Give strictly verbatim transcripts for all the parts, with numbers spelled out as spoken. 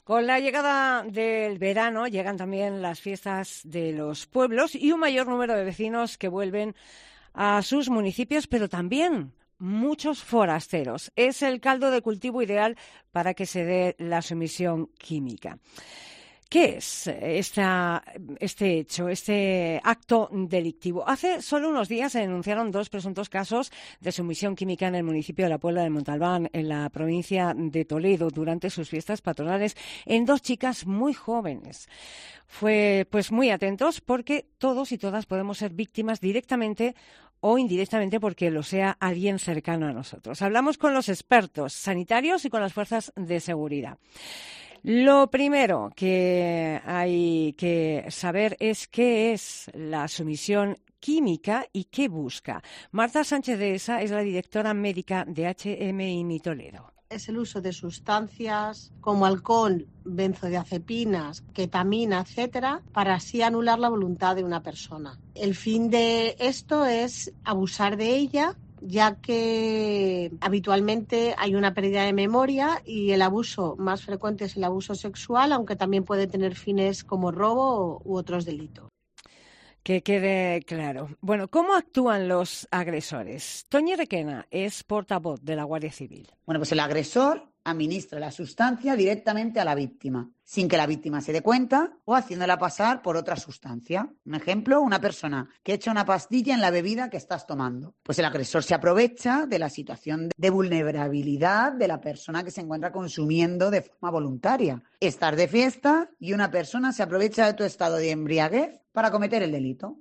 Con la llegada del verano llegan también las fiestas de los pueblos y un mayor número de vecinos que vuelven a sus municipios, pero también muchos forasteros. Es el caldo de cultivo ideal para que se dé la sumisión química. ¿Qué es esta, este hecho, este acto delictivo? Hace solo unos días se denunciaron dos presuntos casos de sumisión química en el municipio de La Puebla de Montalbán, en la provincia de Toledo, durante sus fiestas patronales, en dos chicas muy jóvenes. Fue, pues, muy atentos porque todos y todas podemos ser víctimas directamente o indirectamente porque lo sea alguien cercano a nosotros. Hablamos con los expertos sanitarios y con las fuerzas de seguridad. Lo primero que hay que saber es qué es la sumisión química y qué busca. Marta Sánchez de Esa es la directora médica de H M I M I Toledo. Es el uso de sustancias como alcohol, benzodiazepinas, ketamina, etcétera, para así anular la voluntad de una persona. El fin de esto es abusar de ella, ya que habitualmente hay una pérdida de memoria y el abuso más frecuente es el abuso sexual, aunque también puede tener fines como robo u otros delitos. Que quede claro. Bueno, ¿cómo actúan los agresores? Toñi Requena es portavoz de la Guardia Civil. Bueno, pues el agresor administra la sustancia directamente a la víctima, sin que la víctima se dé cuenta o haciéndola pasar por otra sustancia. Un ejemplo, una persona que echa una pastilla en la bebida que estás tomando. Pues el agresor se aprovecha de la situación de vulnerabilidad de la persona que se encuentra consumiendo de forma voluntaria. Estás de fiesta y una persona se aprovecha de tu estado de embriaguez para cometer el delito.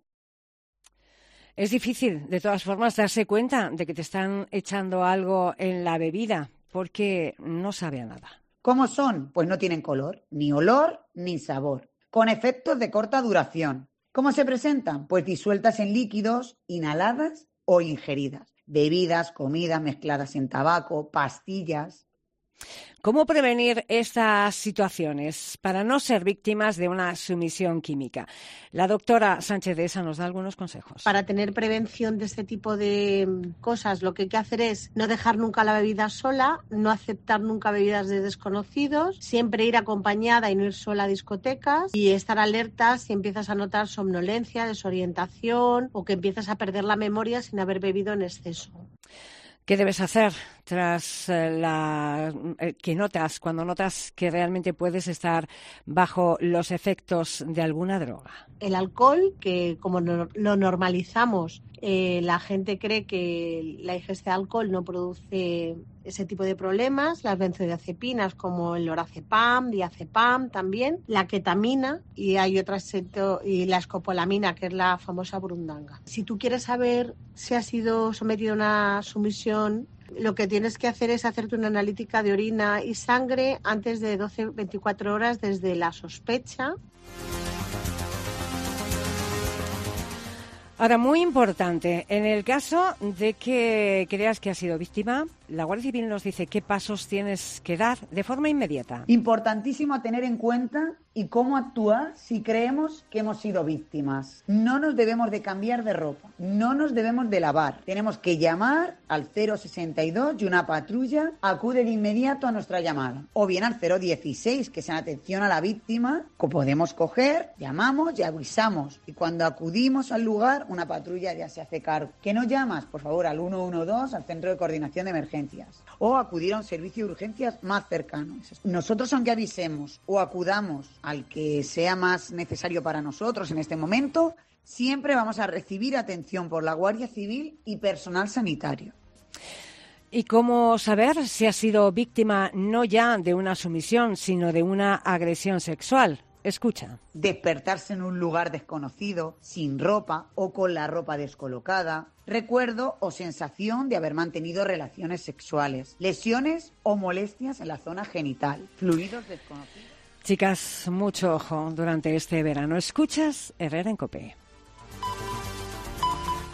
Es difícil, de todas formas, darse cuenta de que te están echando algo en la bebida, porque no sabe a nada. ¿Cómo son? Pues no tienen color, ni olor, ni sabor, con efectos de corta duración. ¿Cómo se presentan? Pues disueltas en líquidos, inhaladas o ingeridas. Bebidas, comidas mezcladas en tabaco, pastillas. ¿Cómo prevenir estas situaciones para no ser víctimas de una sumisión química? La doctora Sánchez de Esa nos da algunos consejos. Para tener prevención de este tipo de cosas, lo que hay que hacer es no dejar nunca la bebida sola, no aceptar nunca bebidas de desconocidos, siempre ir acompañada y no ir sola a discotecas y estar alerta si empiezas a notar somnolencia, desorientación o que empiezas a perder la memoria sin haber bebido en exceso. ¿Qué debes hacer tras eh, la eh, que notas, cuando notas que realmente puedes estar bajo los efectos de alguna droga? El alcohol, que como no, lo normalizamos, eh, la gente cree que la ingesta de alcohol no produce ese tipo de problemas. Las benzodiazepinas como el lorazepam, diazepam también, la ketamina y hay otras y la escopolamina, que es la famosa burundanga. Si tú quieres saber si has sido sometido a una sumisión, lo que tienes que hacer es hacerte una analítica de orina y sangre antes de doce a veinticuatro horas desde la sospecha. Ahora, muy importante, en el caso de que creas que has sido víctima, la Guardia Civil nos dice qué pasos tienes que dar de forma inmediata. Importantísimo a tener en cuenta y cómo actuar si creemos que hemos sido víctimas. No nos debemos de cambiar de ropa, no nos debemos de lavar. Tenemos que llamar al cero sesenta y dos y una patrulla acude de inmediato a nuestra llamada. O bien al cero dieciséis, que es en atención a la víctima, que podemos coger, llamamos y avisamos. Y cuando acudimos al lugar, una patrulla ya se hace cargo. ¿Qué no llamas? Por favor, al uno uno dos, al Centro de Coordinación de Emergencias. O acudir a un servicio de urgencias más cercano. Nosotros, aunque avisemos o acudamos al que sea más necesario para nosotros en este momento, siempre vamos a recibir atención por la Guardia Civil y personal sanitario. ¿Y cómo saber si has sido víctima no ya de una sumisión, sino de una agresión sexual? Escucha. Despertarse en un lugar desconocido, sin ropa o con la ropa descolocada. Recuerdo o sensación de haber mantenido relaciones sexuales. Lesiones o molestias en la zona genital. Fluidos desconocidos. Chicas, mucho ojo durante este verano. ¿Escuchas Herrera en COPE?